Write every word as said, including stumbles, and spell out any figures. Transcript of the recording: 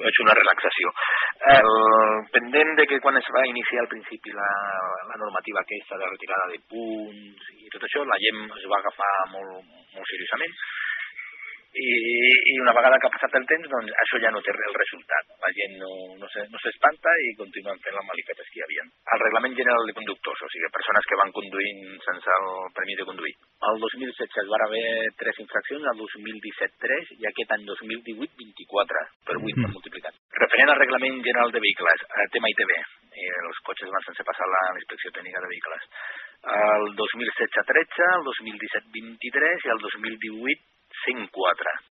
és una relaxació. El, pendent de que quan es va iniciar al principi la, la normativa aquesta de retirada de punts i tot això, la gent es va agafar molt, molt seriosament. I, i una vegada que ha passat el temps, doncs això ja no té el resultat. La gent no, no s'espanta i continuen fent les malifates que hi havia. El Reglament General de Conductors, o sigui, persones que van conduint sense el permís de conduir. El dos mil setze es van haver tres infraccions, el dos mil disset tres i aquest any dos mil divuit vint-i-quatre, per vuit mm. multiplicat. Referent al Reglament General de Vehicles, tema I T V, els cotxes van sense passar la inspecció tècnica de vehicles. El dos mil setze tretze, el dos mil disset vint-i-tres i el dos mil divuit cent quatre.